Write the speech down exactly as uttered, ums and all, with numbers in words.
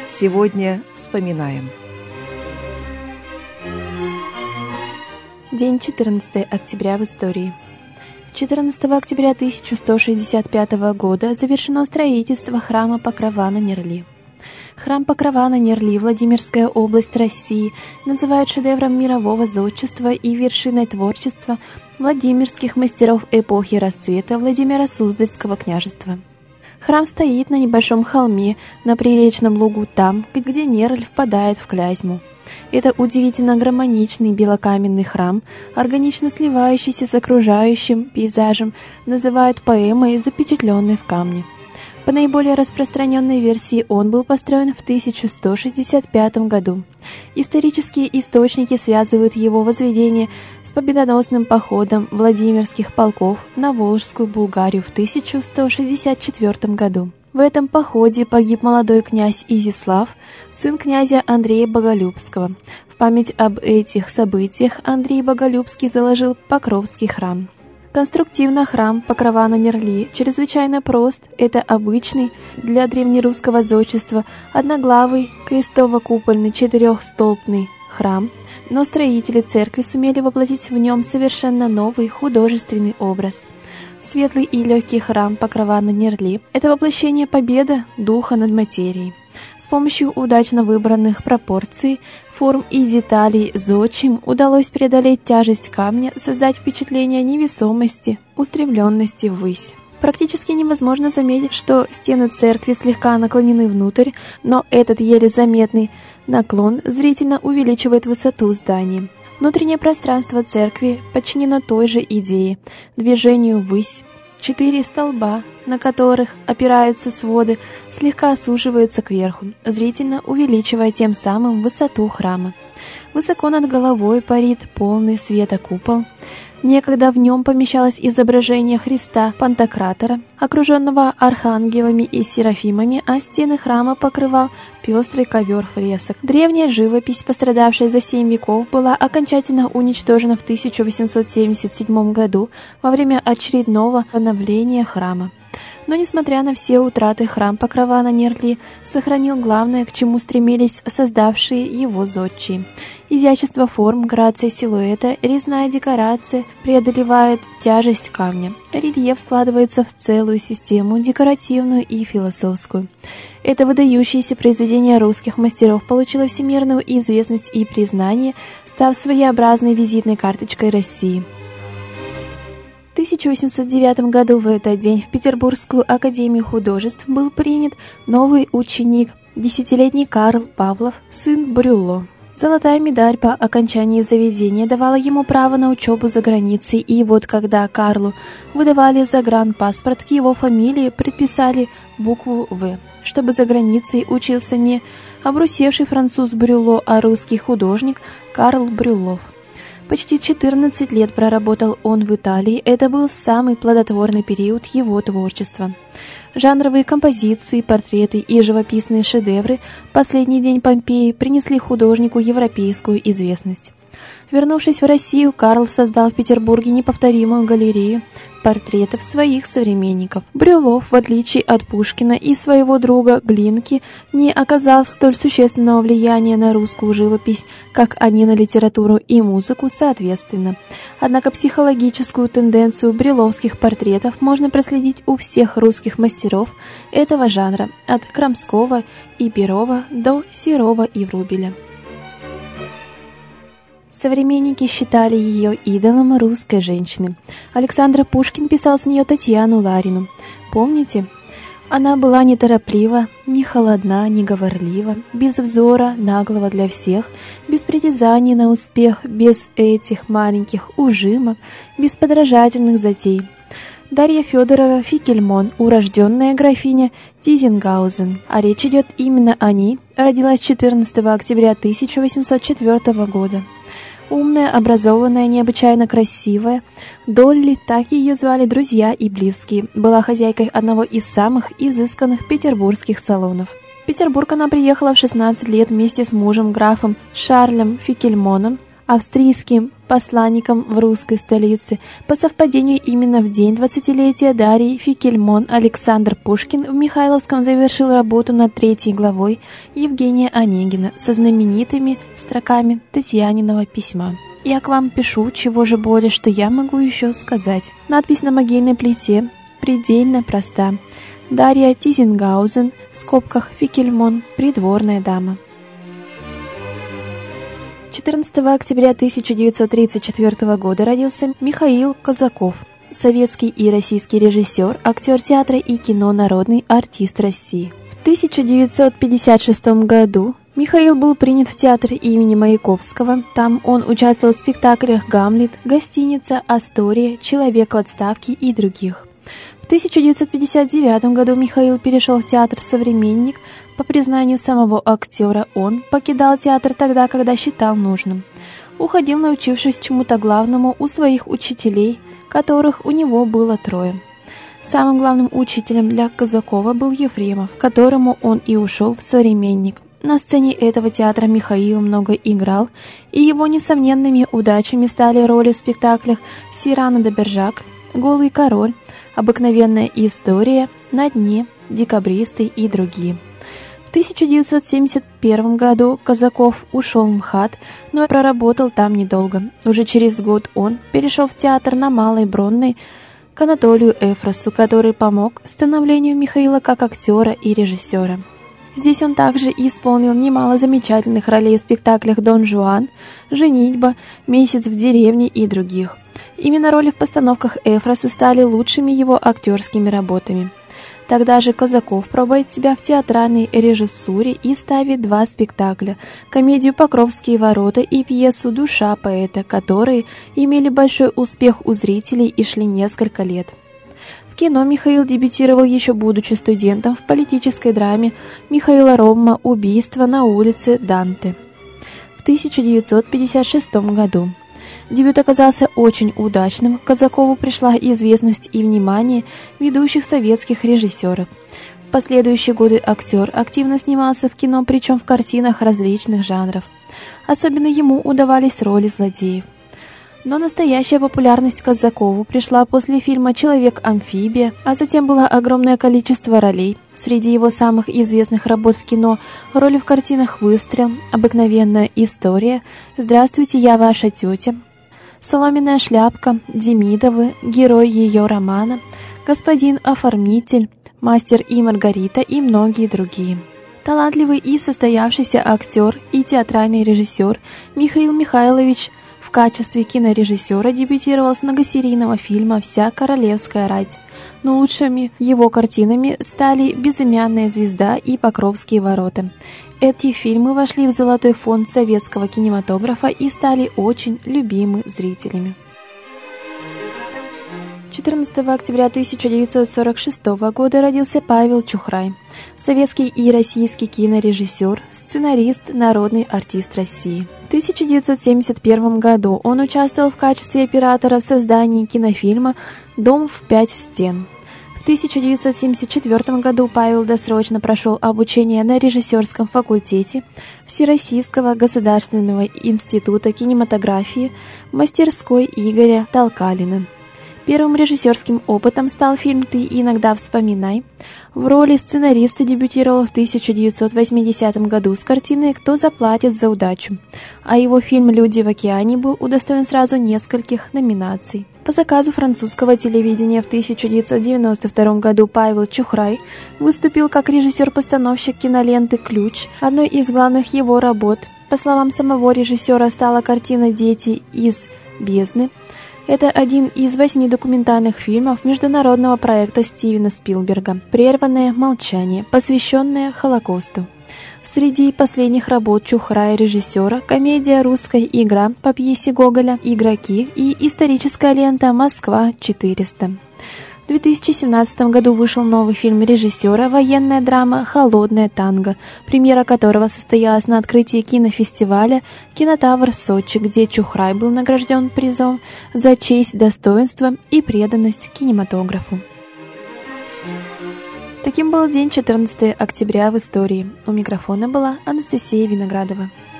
Сегодня вспоминаем. День четырнадцатого октября в истории. четырнадцатого октября тысяча сто шестьдесят пятого года завершено строительство храма Покрова на Нерли. Храм Покрова на Нерли, Владимирская область России, называют шедевром мирового зодчества и вершиной творчества владимирских мастеров эпохи расцвета Владимира Суздальского княжества. Храм стоит на небольшом холме на приречном лугу там, где Нерль впадает в Клязьму. Это удивительно гармоничный белокаменный храм, органично сливающийся с окружающим пейзажем, называют поэмой, запечатленной в камне. По наиболее распространенной версии он был построен в тысяча сто шестьдесят пятом году. Исторические источники связывают его возведение с победоносным походом Владимирских полков на Волжскую Булгарию в тысяча сто шестьдесят четвёртом году. В этом походе погиб молодой князь Изяслав, сын князя Андрея Боголюбского. В память об этих событиях Андрей Боголюбский заложил Покровский храм. Конструктивно храм Покрова на Нерли чрезвычайно прост. Это обычный для древнерусского зодчества одноглавый крестово-купольный четырехстолбный храм, но строители церкви сумели воплотить в нем совершенно новый художественный образ. Светлый и легкий храм Покрова на Нерли – это воплощение победы духа над материей. С помощью удачно выбранных пропорций, форм и деталей зодчим удалось преодолеть тяжесть камня, создать впечатление невесомости, устремленности ввысь. Практически невозможно заметить, что стены церкви слегка наклонены внутрь, но этот еле заметный наклон зрительно увеличивает высоту здания. Внутреннее пространство церкви подчинено той же идее – движению ввысь. Четыре столба, на которых опираются своды, слегка суживаются кверху, зрительно увеличивая тем самым высоту храма. Высоко над головой парит полный света купол. Некогда в нем помещалось изображение Христа Пантократора, окруженного архангелами и серафимами, а стены храма покрывал пестрый ковер фресок. Древняя живопись, пострадавшая за семь веков, была окончательно уничтожена в тысяча восемьсот семьдесят седьмом году во время очередного обновления храма. Но, несмотря на все утраты, храм Покрова на Нерли сохранил главное, к чему стремились создавшие его зодчие. Изящество форм, грация силуэта, резная декорация преодолевает тяжесть камня. Рельеф складывается в целую систему, декоративную и философскую. Это выдающееся произведение русских мастеров получило всемирную известность и признание, став своеобразной визитной карточкой России. В тысяча восемьсот девятом году в этот день в Петербургскую академию художеств был принят новый ученик, десятилетний Карл Павлов, сын Брюлло. Золотая медаль по окончании заведения давала ему право на учебу за границей, и вот когда Карлу выдавали загранпаспорт, к его фамилии предписали букву «В», чтобы за границей учился не обрусевший француз Брюлло, а русский художник Карл Брюллов. Почти четырнадцать лет проработал он в Италии, это был самый плодотворный период его творчества. Жанровые композиции, портреты и живописные шедевры «Последний день Помпеи» принесли художнику европейскую известность. Вернувшись в Россию, Карл создал в Петербурге неповторимую галерею портретов своих современников. Брюллов, в отличие от Пушкина и своего друга Глинки, не оказал столь существенного влияния на русскую живопись, как они на литературу и музыку соответственно. Однако психологическую тенденцию брюлловских портретов можно проследить у всех русских мастеров этого жанра, от Крамского и Перова до Серова и Врубеля. Современники считали ее идолом русской женщины. Александр Пушкин писал с нее Татьяну Ларину. Помните? Она была нетороплива, не холодна, не говорлива, без взора, наглого для всех, без притязаний на успех, без этих маленьких ужимок, без подражательных затей. Дарья Федорова Фикельмон, урожденная графиня Тизенгаузен, а речь идет именно о ней, родилась четырнадцатого октября тысяча восемьсот четвёртого года. Умная, образованная, необычайно красивая, Долли, так ее звали друзья и близкие, была хозяйкой одного из самых изысканных петербургских салонов. В Петербург она приехала в шестнадцать лет вместе с мужем, графом Шарлем Фикельмоном, австрийским посланником в русской столице. По совпадению, именно в день двадцатилетия Дарьи Фикельмон Александр Пушкин в Михайловском завершил работу над третьей главой Евгения Онегина со знаменитыми строками Татьяниного письма. «Я к вам пишу, чего же более, что я могу еще сказать». Надпись на могильной плите предельно проста. Дарья Тизенгаузен, в скобках Фикельмон, придворная дама. четырнадцатого октября тысяча девятьсот тридцать четвёртого года родился Михаил Казаков, советский и российский режиссер, актер театра и кино, народный артист России. В тысяча девятьсот пятьдесят шестом году Михаил был принят в театр имени Маяковского. Там он участвовал в спектаклях «Гамлет», «Гостиница», «Астория», «Человек в отставке» и других. В тысяча девятьсот пятьдесят девятом году Михаил перешел в театр «Современник». По признанию самого актера, он покидал театр тогда, когда считал нужным. Уходил, научившись чему-то главному у своих учителей, которых у него было трое. Самым главным учителем для Казакова был Ефремов, к которому он и ушел в «Современник». На сцене этого театра Михаил много играл, и его несомненными удачами стали роли в спектаклях «Сирано де Бержак», «Голый король», «Обыкновенная история», «На дне», «Декабристы» и другие. В тысяча девятьсот семьдесят первом году Казаков ушел в МХАТ, но проработал там недолго. Уже через год он перешел в театр на Малой Бронной к Анатолию Эфросу, который помог становлению Михаила как актера и режиссера. Здесь он также исполнил немало замечательных ролей в спектаклях «Дон Жуан», «Женитьба», «Месяц в деревне» и других. Именно роли в постановках Эфроса стали лучшими его актерскими работами. Тогда же Казаков пробует себя в театральной режиссуре и ставит два спектакля – комедию «Покровские ворота» и пьесу «Душа поэта», которые имели большой успех у зрителей и шли несколько лет. В кино Михаил дебютировал еще будучи студентом в политической драме Михаила Ромма «Убийство на улице Данте» в тысяча девятьсот пятьдесят шестом году. Дебют оказался очень удачным, к Казакову пришла известность и внимание ведущих советских режиссеров. В последующие годы актер активно снимался в кино, причем в картинах различных жанров. Особенно ему удавались роли злодеев. Но настоящая популярность Казакову пришла после фильма «Человек-амфибия», а затем было огромное количество ролей. Среди его самых известных работ в кино – роли в картинах «Выстрел», «Обыкновенная история», «Здравствуйте, я ваша тетя», «Соломенная шляпка», «Демидовы», «Герой ее романа», «Господин оформитель», «Мастер и Маргарита» и многие другие. Талантливый и состоявшийся актер и театральный режиссер Михаил Михайлович в качестве кинорежиссера дебютировал с многосерийного фильма «Вся королевская рать», но лучшими его картинами стали «Безымянная звезда» и «Покровские ворота». Эти фильмы вошли в золотой фонд советского кинематографа и стали очень любимы зрителями. четырнадцатого октября тысяча девятьсот сорок шестого года родился Павел Чухрай, советский и российский кинорежиссер, сценарист, народный артист России. В тысяча девятьсот семьдесят первом году он участвовал в качестве оператора в создании кинофильма «Дом в пять стен». В тысяча девятьсот семьдесят четвёртом году Павел досрочно прошел обучение на режиссерском факультете Всероссийского государственного института кинематографии в мастерской Игоря Толкалина. Первым режиссерским опытом стал фильм «Ты иногда вспоминай». В роли сценариста дебютировал в тысяча девятьсот восьмидесятом году с картиной «Кто заплатит за удачу», а его фильм «Люди в океане» был удостоен сразу нескольких номинаций. По заказу французского телевидения в тысяча девятьсот девяносто втором году Павел Чухрай выступил как режиссер-постановщик киноленты «Ключ», одной из главных его работ. По словам самого режиссера, стала картина «Дети из бездны». Это один из восьми документальных фильмов международного проекта Стивена Спилберга «Прерванное молчание», посвященное Холокосту. Среди последних работ Чухрая-режиссера комедия «Русская игра» по пьесе Гоголя «Игроки» и историческая лента «Москва четыреста». В две тысячи семнадцатом году вышел новый фильм режиссера, военная драма «Холодное танго», премьера которого состоялась на открытии кинофестиваля «Кинотавр» в Сочи, где Чухрай был награжден призом за честь, достоинство и преданность кинематографу. Таким был день четырнадцатого октября в истории. У микрофона была Анастасия Виноградова.